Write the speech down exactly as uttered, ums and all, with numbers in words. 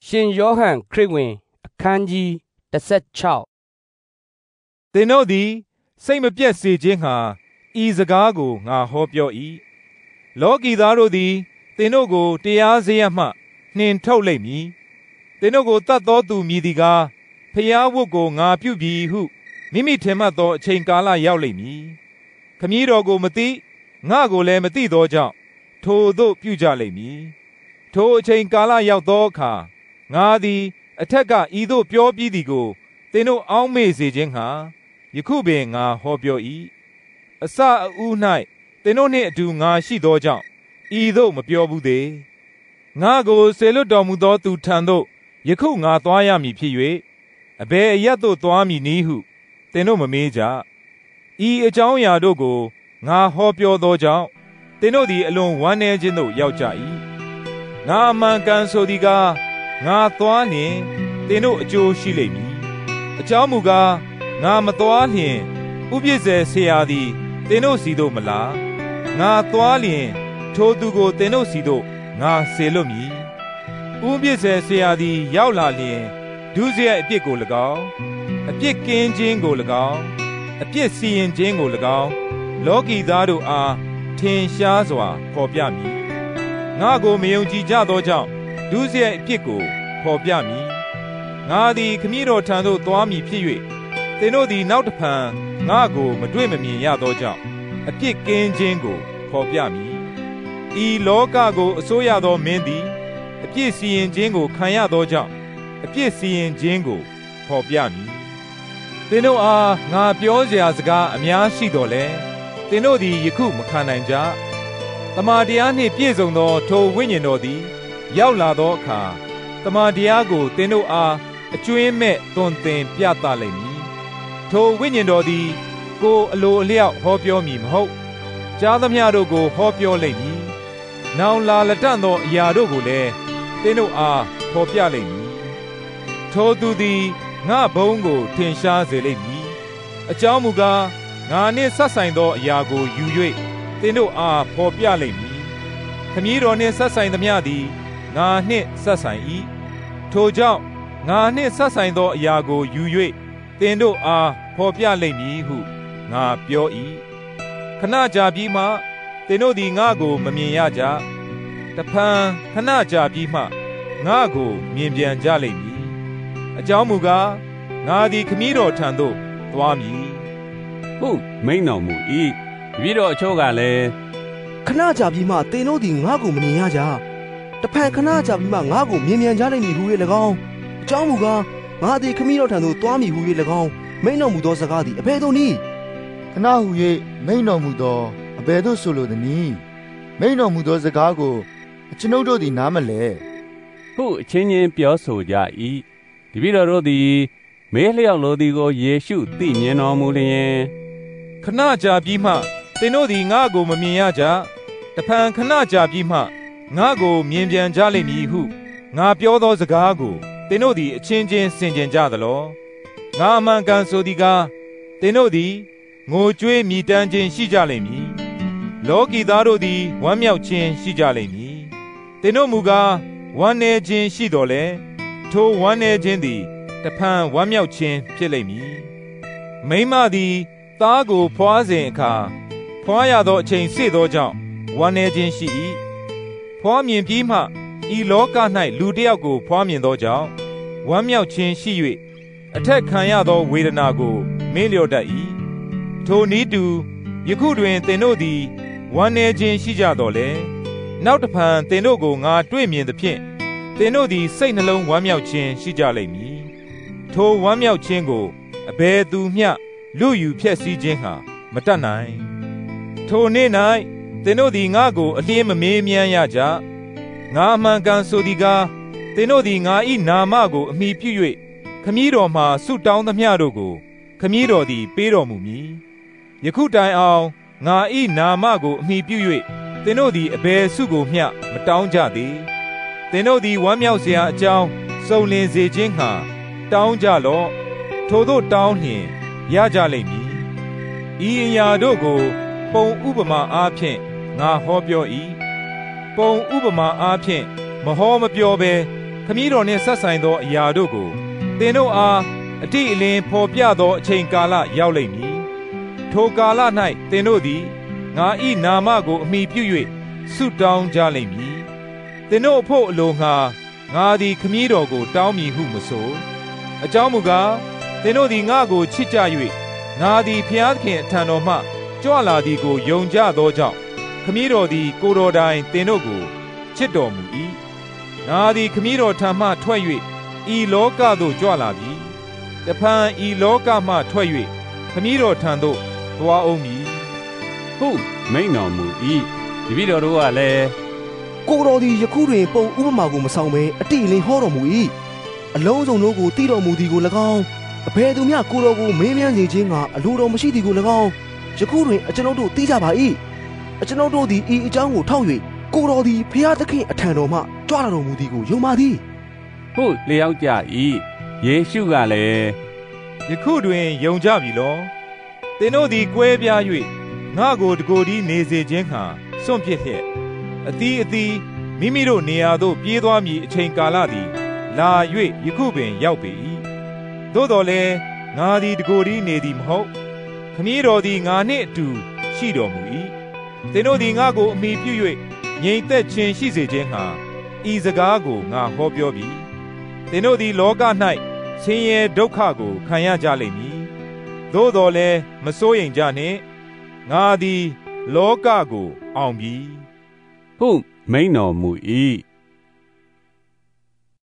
ရှင်ယောဟန်ခရစ်ဝင်အခန်းကြီးတစ်ဆယ့်ခြောက်သင်တို့သည်စိတ်မပြတ်စေခြင်းငှာဤစကားကိုငါဟောပြော၏လောကီသားတို့သည်သင်တို့ကိုတရားစရပ်မှနှင်ထုတ်လိမ့်မည်သင်တို့ကိုတတ်သောသူမည်သည်ကားဖျားဝတ်ကိုငါပြုပြီဟုမိမိထင်မှတ်သောအချိန်ကာလရောက်လိမ့်မည်ခမည်းတော်ကိုမသိငါကိုလည်းမသိသောကြောင့်ထိုသို့ပြုကြလိမ့်မည်ထိုအချိန်ကာလရောက်သောအခါငါသည်အထက်ကဤသို့ပြောပြီးသည်ကိုသင်တို့အောက်မေ့စေခြင်းငှာယခုပင်ငါဟောပြော၏အစအဦး၌သင်တို့နှင့်အတူငါရှိသောကြောင့်ဤသို့မပြောဘူးသေးငါကိုဆေလွတ်တော်မူသောသူထံသို့ယခုငါသွားရမည်ဖြစ်၍အဘယ်အရပ်သို့သွားမည်နည်းဟုသင်တို့မမေးကြဤအကြောင်းအရာတို့ကိုငါဟောပြောသောကြောင့်သင်တို့သည်အလွန်ဝမ်းနည်းခြင်းသို့ရောက်ကြ၏ငါအမှန်ကန်ဆိုသည်ကားငါသွားလျင်သင်တို့အကျိုးရှိလိမ့်မည်အကြောင်းမူကားငါမသွားလျင်ဥပစ္စေဆရာသည်သင်တို့စီသို့မလာငါသွားလျင်ထိုသူကိုသင်တို့စီသို့ငါစေလွတ်မည်ဥပစ္စေဆရာသည်ရောက်လာလျင်ဒုစရိုက်အပြစ်ကို၎င်းအပြစ်ကင်းခြင်းကို၎င်းအပြစ်စီရင်ခြင်းကို၎င်းလောကီသားတို့အားထင်ရှားစွာဖော်ပြမည်ငါကိုမယုံကြည်ကြသောကြောင့်ဒုစရိုက်အပြစ်ကိုဖော်ပြမည်ငါသည်ခမည်းတော်ထံသို့သွားမည်ဖြစ်၍သင်တို့သည်နောက်တဖန်ငါကိုမတွေ့မမြင်ရသောကြောင့်အပြစ်ကင်းခြင်းကိုဖော်ပြမည်ဤလောကကိုအစိုးရသောမင်းသည်အပြစ်စီရင်ခြင်းကိုခံရသောကြောင့်အပြစ်စီရင်ခြင်းကိုဖော်ပြမည်သင်တို့အားငါပြောစရာစကားအများရှိတော်လဲသင်တို့သည်ယခုမခံနိုင်ကြတမန်တရားနှင့်ပြည့်စုံသောထိုဝိညာဉ်တော်သည်ရောက်လာသောအခါတမန်တရားကိုသင်တို့အားအကျွင်းမဲ့သွန်သင်ပြသလိမ့်မည်ထိုဝိညာဉ်တော်သည်ကိုယ်အလိုအလျောက်ဟောပြောမည်မဟုတ်ကြားသမျှတို့ကိုဟောပြောလိမ့်မည်နောင်လာလက်တန့်သောအရာတို့ကိုလည်းသင်တို့အားဖော်ပြလိမ့်မည်ထိုသူသည်ငါဘုန်းကိုထင်ရှားစေလိမ့်မည်အကြောင်းမူကားငါနှင့်ဆက်ဆိုင်သောအရာကိုယူ၍သင်တို့အားဖော်ပြလိမ့်မည်ခမည်းတော်နှင့်ဆက်ဆိုင်သမျှသည်ငါနှင့်ဆက်ဆိုင်၏ထိုကြောင့်ငါနှင့်ဆက်ဆိုင်သောအရာကိုယူ၍သင်တို့အားဖော်ပြလိမ့်မည်ဟုငါပြော၏ခဏကြာပြီးမှသင်တို့သည်ငါကိုမမြင်ရကြတဖန်ခဏကြာပြီးမှငါကိုမြင်ပြန်ကြလိမ့်မည်အကြောင်းမူကားငါသည်ခမည်းတော်ထံသို့သွားမည်ဟုမိန့်တော်မူ၏တပည့်တော်အချို့ကလည်းခဏကြာပြီးမှသင်တို့သည်ငါကိုမမြင်ရကြတဖန်ခဏကြာပြီးမှငါကိုမြင်ပြန်ကြလိမ့်မည်ဟု၍၎င်းအကြောင်းမူကားငါသည်ခမည်းတော်ထံသို့သွားမည်ဟု၍၎င်းမိန့်တော်မူသောစကားသည်အဘယ်သို့နည်းခဏဟု၍မိန့်တော်မူသောအဘယ်သို့ဆိုလိုသနည်းမိန့်တော်မူသောစကားကိုအကျွန်ုပ်တို့သည်နားမလဲဟုအချင်းချင်းပြောဆိုကြ၏တပည့်တော်တို့သည်မေးလျောက်လိုသည်ကိုယေရှုသိမြင်တော်မူလျင်ခဏကြာပြီးမှသင်တို့သည်ငါကိုမမြင်ရကြတဖန်ခဏကြာပြီးမှငါကိုမြင်ပြန်ကြလိမ့်မည်ဟုငါပြောသောစကားကိုသင်တို့သည်အချင်းချင်းဆင်ခြင်ကြသလောငါအမှန်ကန်ဆိုသည်ကားသင်တို့သည်ငိုကြွေးမြည်တမ်းခြင်းရှိကြလိမ့်မည်လောကီသားတို့သည်ဝမ်းမြောက်ခြင်းရှိကြလိမ့်မည်သင်တို့မူကားဝမ်းနည်းခြင်းရှိတော်လဲထိုဝမ်းနည်းခြင်းသည်တဖန်ဝမ်းမြောက်ခြင်းဖြစ်လိမ့်မည်မိန်းမသည်သားကိုဖွားစဉ်အခါဖွားရသောအချိန်စေ့သောကြောင့်ဝမ်းနည်းခြင်းရှိ၏ဖွားမြင်ပြီးမှဤလောက၌လူတစ်ယောက်ကိုဖွားမြင်သောကြောင့်ဝမ်းမြောက်ခြင်းရှိ၍အထက်ခံရသောဝေဒနာကိုမေ့လျော့တတ်၏ထိုနည်းတူယခုတွင်သင်တို့သည်ဝမ်းနည်းခြင်းရှိကြတော်လဲနောက်တဖန်သင်တို့ကိုငါတွေ့မြင်သဖြင့်သင်တို့သည်စိတ်နှလုံးဝမ်းမြောက်ခြင်းရှိကြလိမ့်မည်ထိုဝမ်းမြောက်ခြင်းကိုအဘယ်သူမျှလူယူဖျက်ဆီးခြင်းဟာမတတ်နိုင်ထိုနေ့၌သင်တို့သည်ငါကိုအလျင်းမမေးမြန်းရကြငါအမှန်ကန်ဆိုသည်ကားသင်တို့သည်ငါ၏နာမကိုအမိပြု၍ခမည်းတော်မှဆုတောင်းသမျှတို့ကိုခမည်းတော်သည်ပေးတော်မူမည်ယခုတိုင်အောင်ငါ၏နာမကိုအမိပြု၍သင်တို့သည်အဘယ်ဆုကိုမျှမတောင်းကြသေးသင်တို့သည်ဝမ်းမြောက်စရာအကြောင်းစုံလင်စေခြင်းငှာတောင်းကြလော့ထိုသို့တောင်းလျင်ရကြလိမ့်မည်ဤအရာတို့ကိုပုံဥပမာအားဖြင့်ငါဟောပြော၏ပုံဥပမာအားဖြင့်မဟောမပြောဘဲခခမည်းတော်နှင့်ဆက်ဆိုင်သောအရာတို့ကိုသင်တို့အားအတိအလင်းဖော်ပြသောအချိန်ကာလရောက်လိမ့်မည်ထိုကာလ၌သင်တို့သည်ငါ၏နာမကိုအမိပြု၍ဆုတောင်းကြလိမ့်မည်သင်တို့အဖို့အလိုငှာငါသည်ခမည်းတော်ကိုတောင်းမည်ဟုမဆိုအကြောင်းမူကားသင်တို့သည်ငါကိုချစ်ကြ၍ငါသည်ဖျားသခင်အထံတော်မှကြွလာသည်ကိုယုံကြသောကြောင့်ခမည်းတော်သည်ကိုယ်တော်တိုင်သင်တို့ကိုချစ်တော်မူ၏ငါသည်ခမည်းတော်ထံမှထွက်၍ဤလောကသို့ကြွလာပြီတဖန်ဤလောကမှထွက်၍ခမည်းတော်ထံသို့သွားအောင်မည်ဟုမိန့်တော်မူ၏တပည့်တော်တို့ကလည်းကိုတော်သည်ယခုတွင်ပုံဥပမာကိုမဆောင်ဘဲအတိအလင်းဟောတော်မူ၏အလုံးစုံတို့ကိုတည်တော်မူသည်ကို၎င်းအဘယ်သူမျှကိုတော်ကိုမေးမြန်းစေခြင်းကအလိုတော်မရှိသည်ကို၎င်းယခုတွင်အကျွန်ုပ်တို့သိကြပါ၏အကျွန်ုပ်တို့သည်ဤအကြောင်းကိုထောက်၍ကိုတော်သည်ဖျားသခင်အထံတော်မှကြွလာတော်မူသည်ကိုယုံပါသည်ဟုလျောက်ကြ၏ယေရှုကလည်းယခုတွင်ယုံကြပြီလောသင်တို့သည်ကွဲပြား၍ငါကိုတကိုယ်တည်းနေစေခြင်းဟာစွန့်ပစ်လျက်အသီးအသီးမိမိတို့နေရာသို့ပြေးသွားမည်အချိန်ကာလသည်လာ၍ယခုပင်ရောက်ပေ၏သို့တော်လည်းငါသည်တကိုယ်တည်းနေသည်မဟုတ်ခမည်းတော်သည်ငါနှင့်အတူရှိတော်မူ၏သင်တို့သည်ငါကိုအမိပြု၍ငြိမ်သက်ခြင်းရှိစေခြင်းဟာဤစကားကိုငါဟောပြောပြီသင်တို့သည်လောက၌ဆင်းရဲဒုက္ခကိုခံရကြလိမ့်မည်သို့တော်လည်းမစိုးရိမ်ကြနှင့်ငါသည်လောကကိုအောင်ပြီဟုမိန့်တော်မူ၏